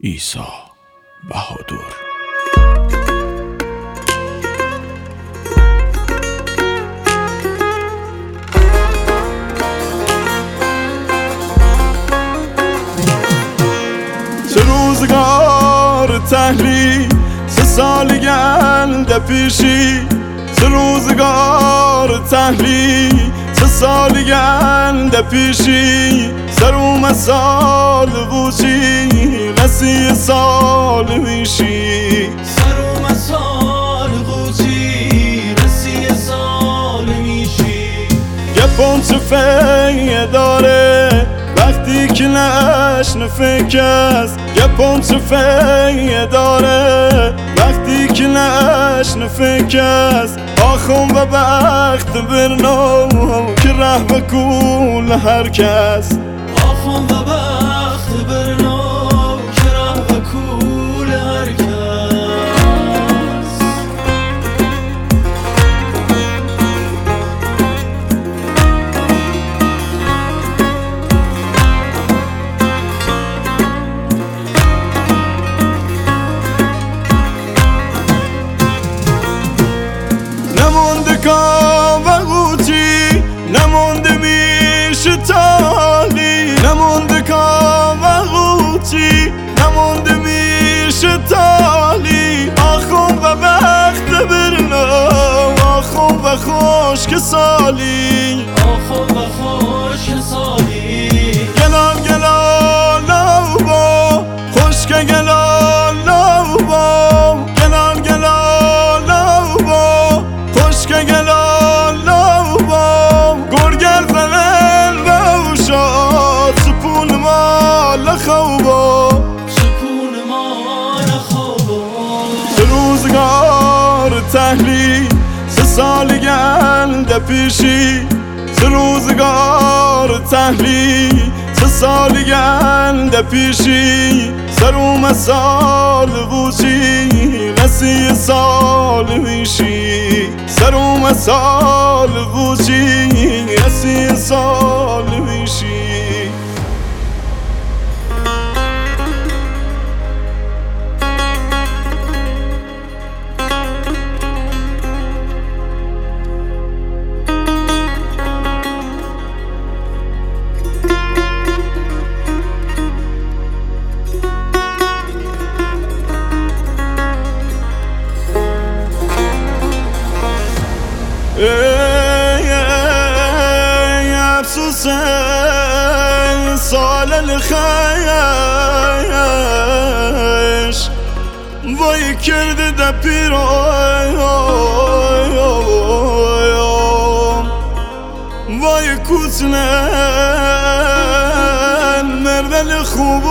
عیسی بهادر. چه روزگار تحلیل 3 سال گنده پیشی، چه روزگار تحلیل 3 سال گنده پیشی، سروم سال بوچی قصی سال میشی، سروم سال بوچی قصی سال میشی. گپون چه فیه داره وقتی که نشن فکست، گپون چه فیه داره وقتی که نشن فکست. آخون و بخت برنو که ره به کول هر کس، آخون و بخت برنو که ره به کول هر کس. نمونده کام و قوچی، نمونده میشه تالی، نمونده کام و قوچی، نمونده میشه تالی. آخون و بخت برنو، آخون و خشک سالی، آخون و خشک سالی. گلال گلال لابا خشک گلال لابا، گلال گلال لابا خشک گلال لابا. گرگر زنن بوشاد سپون مال خوبا، سپون مال خوبا. چه روزگار تحلیل 3 سال گنده پیشی، چه روزگار تحلیل 3 سال گنده پیشی، سروم سال بوچی قصی سال میشی، سروم سال بوچی قصی سال میشی. ای افسوس سال الخیش، وای کرده ده پیران، وای کوچنن مردن خوب.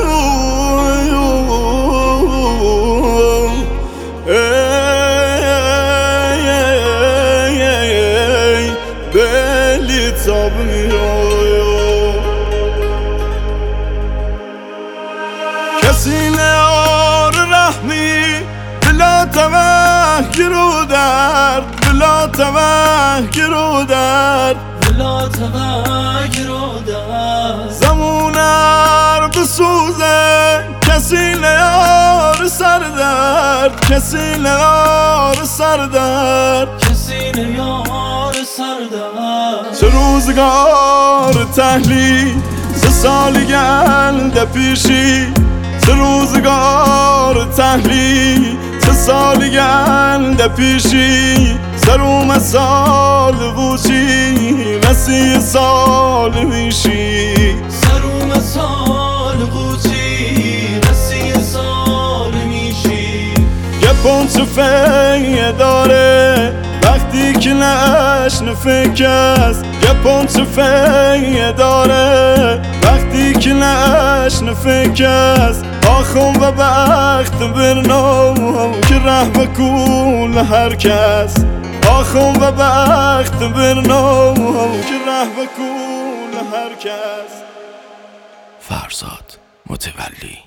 بلی تاب میرو کسی نیار رحمی، بلا توهی رو درد، بلا توهی رو درد، بلا توهی رو درد. زمونر بسوزه کسی نیار سر درد، کسی نیار سر درد، کسی نیار سر درد. چه روزگار تحلیل 3 سال گنده پیشی، چه روزگار تحلیل 3 سال گنده پیشی، سروم سال بوچی قصی سال میشی، سروم سال بوچی قصی سال میشی. گپون چه فیه داره وقتی که نشن فکست، گپون چه فیه داره وقتی که نشن فکست. آخون و بخت برنو که ره به کول هر کس، آخون و بخت برنو که ره به کول هر کس. فرزاد متولی.